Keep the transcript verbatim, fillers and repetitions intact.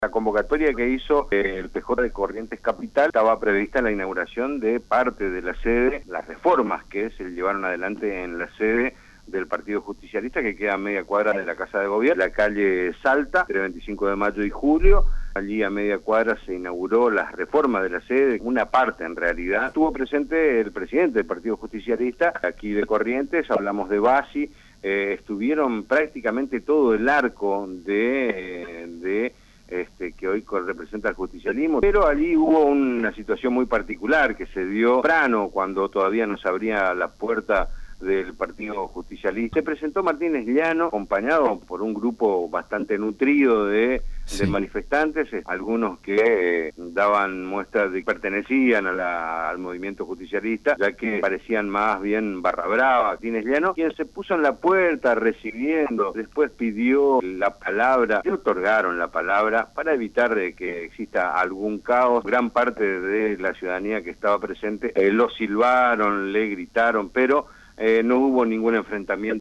La convocatoria que hizo el P J de Corrientes Capital estaba prevista la inauguración de parte de la sede, las reformas que se llevaron adelante en la sede del Partido Justicialista, que queda a media cuadra de la Casa de Gobierno, la calle Salta, entre veinticinco de mayo y julio. Allí a media cuadra se inauguró la reforma de la sede, una parte en realidad. Estuvo presente el presidente del Partido Justicialista, aquí de Corrientes, hablamos de Bassi, eh, estuvieron prácticamente todo el arco de... de Este, que hoy representa el justicialismo, pero allí hubo una situación muy particular que se dio temprano, cuando todavía no se abría la puerta del Partido Justicialista. Se presentó Martínez Llano, acompañado por un grupo bastante nutrido de, sí. de manifestantes, algunos que eh, daban muestras de que pertenecían a la, al movimiento justicialista, ya que parecían más bien barra brava. Martínez Llano, quien se puso en la puerta recibiendo, después pidió la palabra, le otorgaron la palabra para evitar de que exista algún caos. Gran parte de la ciudadanía que estaba presente eh, lo silbaron, le gritaron, pero Eh, no hubo ningún enfrentamiento.